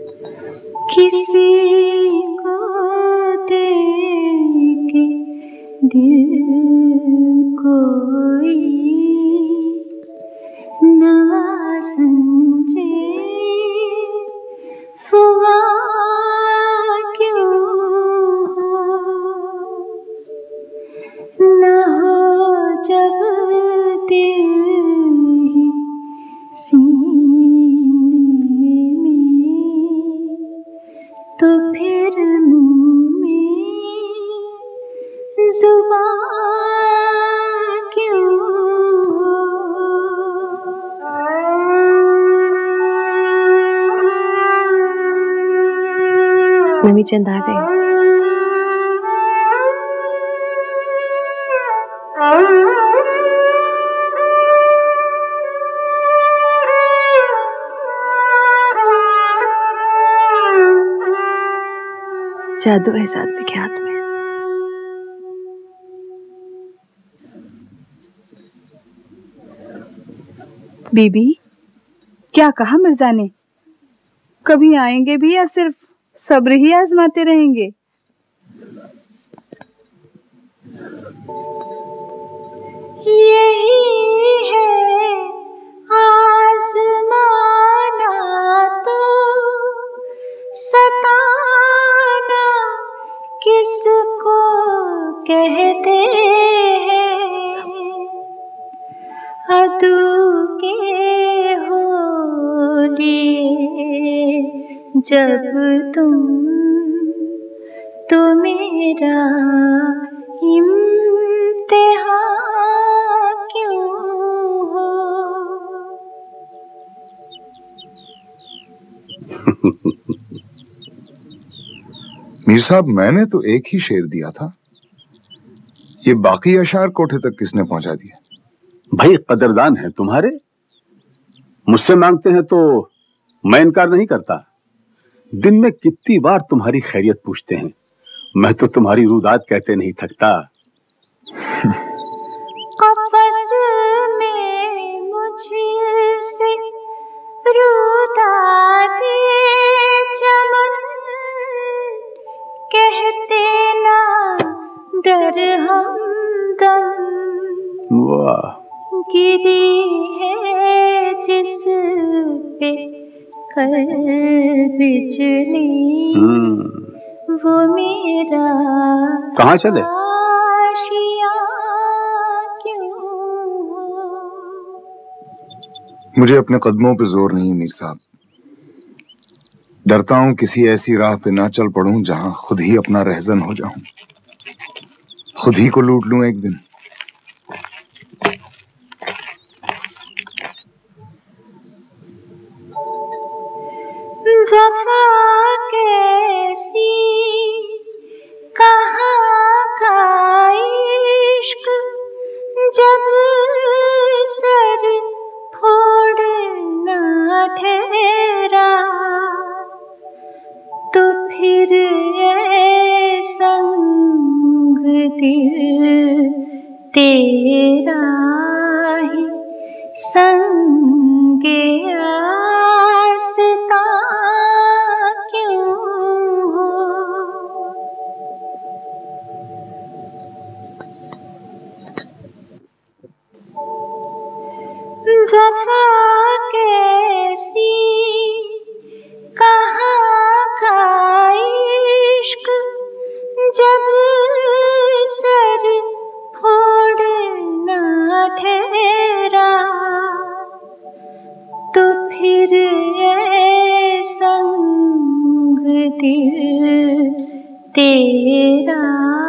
किसी को देके दिल कोई ना समझे हुआ क्यों ना हो जब दिल ही सीने में तो फिर मुँह में जुबान क्यों नवी चंद आ गई। जादू है इस आदमी के हाथ में। बीबी, क्या कहा मिर्जा ने? कभी आएंगे भी या सिर्फ सब्र ही आजमाते रहेंगे? यही है आजमाना तो सताना किसको कहते हैं। अदू के हो लिए जब तुम तो मेरा इम्तिहान क्यों हो। मीर साहब, मैंने तो एक ही शेर दिया था, ये बाकी अशार कोठे तक किसने पहुंचा दिया? भाई कदरदान है तुम्हारे, मुझसे मांगते हैं तो मैं इनकार नहीं करता। दिन में कितनी बार तुम्हारी खैरियत पूछते हैं, मैं तो तुम्हारी रुदात कहते नहीं थकता। कफ़स में मुझसे रुदाते चमन कहते ना डर हमदम। वाह, गिरी है जिस पे कल बिजली वो मेरा कहाँ चले? आशियाँ क्यों हो। मुझे अपने कदमों पे जोर नहीं मीर साहब, डरता हूं किसी ऐसी राह पे ना चल पड़ूं जहां खुद ही अपना रहजन हो जाऊं, खुद ही को लूट लूं एक दिन। वफा कैसी कहाँ का इश्क जब सर फोड़ना ठहरा तो फिर ये संग दिल तेरा ही संगे आस्ता क्यों हो। वफा कैसी कहाँ का इश्क जब सर फोड़ना ठहरा तो फिर ये संग दिल तेरा